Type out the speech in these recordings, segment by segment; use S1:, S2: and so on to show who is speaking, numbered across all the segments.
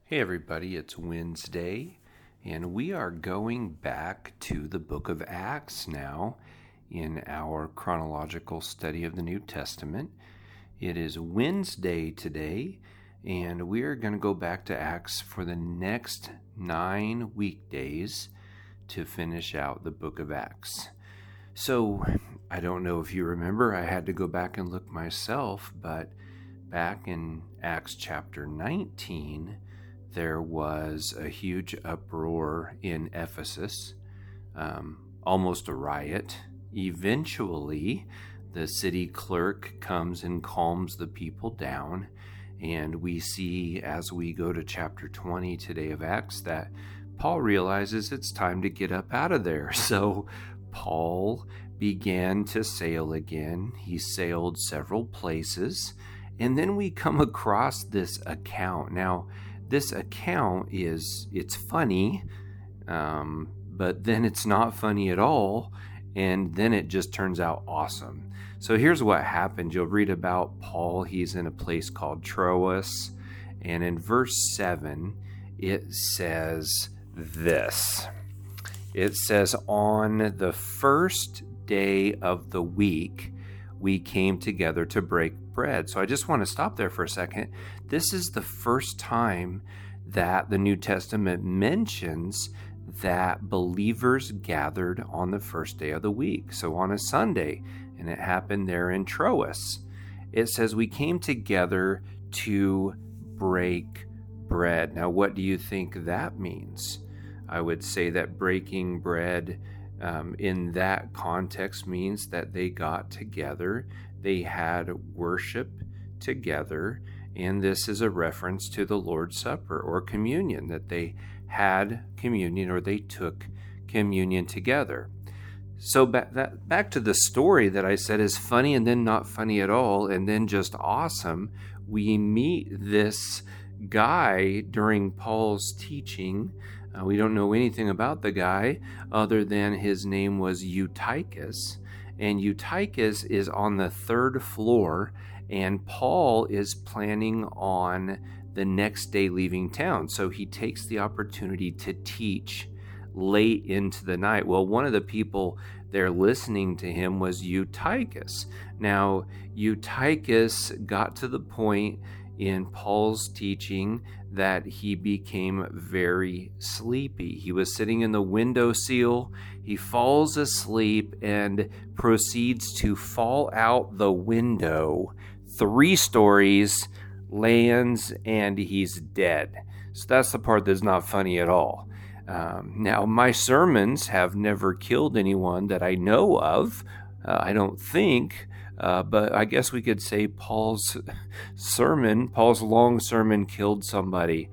S1: Hey everybody, it's Wednesday, and we are going back to the book of Acts now in our chronological study of the New Testament. It is Wednesday today, and we are going to go back to Acts for the next 9 weekdays to finish out the book of Acts. So, I don't know if you remember, I had to go back and look myself, but back in Acts chapter 19, there was a huge uproar in Ephesus, almost a riot. Eventually, the city clerk comes and calms the people down, and we see as we go to chapter 20 today of Acts that Paul realizes it's time to get up out of there. So Paul began to sail again. He sailed several places, and then we come across this account. Now, this account it's funny, but then it's not funny at all, and then it just turns out awesome. So here's what happened. You'll read about Paul. He's in a place called Troas, and in verse 7, it says this. It says, "On the first day of the week, we came together to break bread." So I just want to stop there for a second. This is the first time that the New Testament mentions that believers gathered on the first day of the week. So on a Sunday, and it happened there in Troas. It says we came together to break bread. Now, what do you think that means? I would say that breaking bread in that context means that they got together, they had worship together, and this is a reference to the Lord's Supper or communion, that they had communion or they took communion together. So back to the story that I said is funny and then not funny at all and then just awesome. We meet this guy during Paul's teaching. We don't know anything about the guy other than his name was Eutychus. And Eutychus is on the third floor, and Paul is planning on the next day leaving town. So he takes the opportunity to teach late into the night. Well, one of the people there listening to him was Eutychus. Now, Eutychus got to the point in Paul's teaching that he became very sleepy. He was sitting in the windowsill. He falls asleep and proceeds to fall out the window 3 stories, lands, and he's dead. So that's the part that's not funny at all. Now, my sermons have never killed anyone that I know of. I don't think. But I guess we could say Paul's long sermon killed somebody.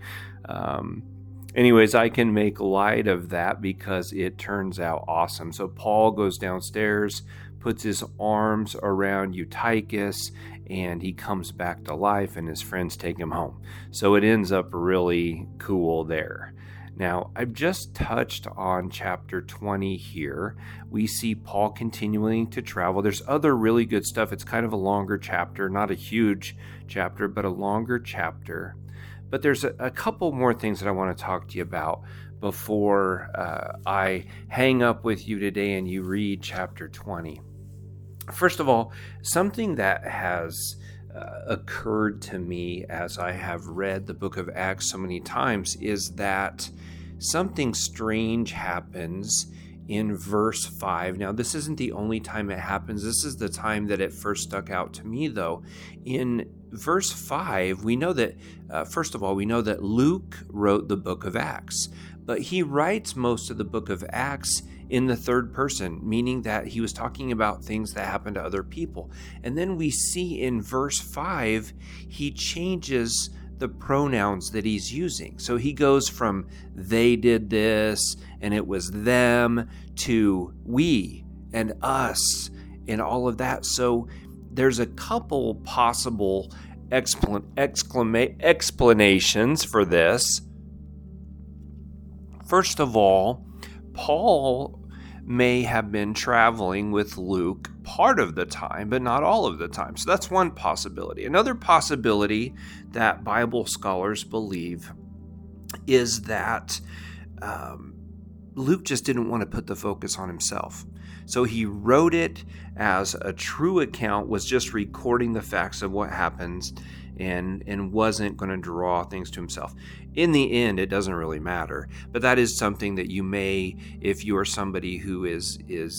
S1: Anyways, I can make light of that because it turns out awesome. So Paul goes downstairs, puts his arms around Eutychus, and he comes back to life, and his friends take him home. So it ends up really cool there. Now, I've just touched on chapter 20 here. We see Paul continuing to travel. There's other really good stuff. It's kind of a longer chapter, not a huge chapter, but a longer chapter. But there's a couple more things that I want to talk to you about before I hang up with you today and you read chapter 20. First of all, something that has occurred to me as I have read the book of Acts so many times is that something strange happens in verse 5. Now, this isn't the only time it happens. This is the time that it first stuck out to me, though. In verse 5, we know that, first of all, we know that Luke wrote the book of Acts, but he writes most of the book of Acts in the third person, meaning that he was talking about things that happened to other people. And then we see in verse 5, he changes the pronouns that he's using. So he goes from they did this and it was them to we and us and all of that. So there's a couple possible explanations for this. First of all, Paul may have been traveling with Luke part of the time, but not all of the time. So that's one possibility. Another possibility that Bible scholars believe is that Luke just didn't want to put the focus on himself. So he wrote it as a true account, was just recording the facts of what happens, and wasn't going to draw things to himself. In the end, it doesn't really matter, but that is something that you may, if you are somebody who is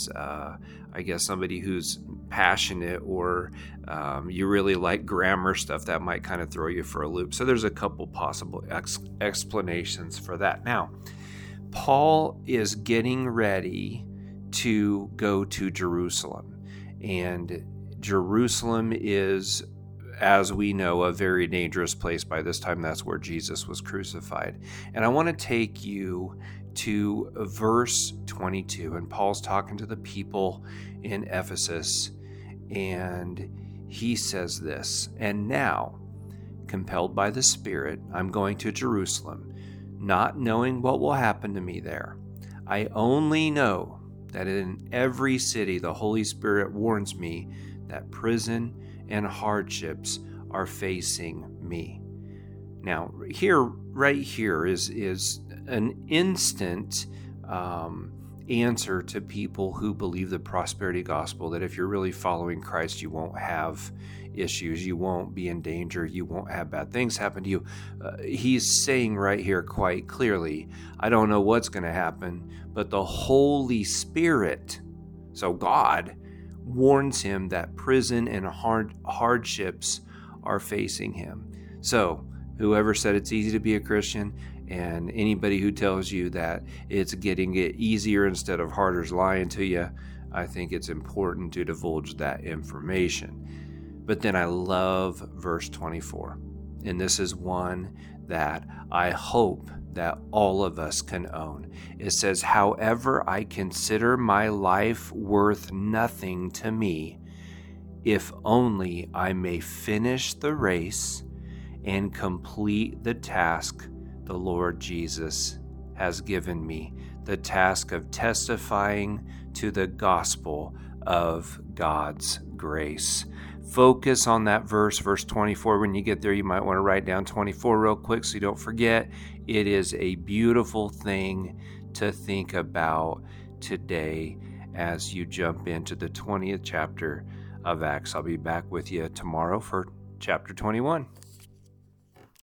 S1: I guess somebody who's passionate, or you really like grammar stuff, that might kind of throw you for a loop. So there's a couple possible explanations for that. Now, Paul is getting ready to go to Jerusalem, and Jerusalem is, as we know, a very dangerous place. By this time, that's where Jesus was crucified. And I want to take you to verse 22, and Paul's talking to the people in Ephesus, and he says this: "And now, compelled by the Spirit, I'm going to Jerusalem, not knowing what will happen to me there. I only know that in every city the Holy Spirit warns me that prison and hardships are facing me." Now, right here is an instant answer to people who believe the prosperity gospel, that if you're really following Christ, you won't have issues, you won't be in danger, you won't have bad things happen to you. He's saying right here quite clearly, I don't know what's going to happen, but the Holy Spirit, so God, warns him that prison and hardships are facing him. So whoever said it's easy to be a Christian, and anybody who tells you that it's getting easier instead of harder is lying to you, I think it's important to divulge that information. But then I love verse 24, and this is one that I hope that all of us can own. It says, "However, I consider my life worth nothing to me, if only I may finish the race and complete the task the Lord Jesus has given me, the task of testifying to the gospel of God's grace." Focus on that verse 24. When you get there, you might want to write down 24 real quick so you don't forget. It is a beautiful thing to think about today as you jump into the 20th chapter of Acts. I'll be back with you tomorrow for chapter 21.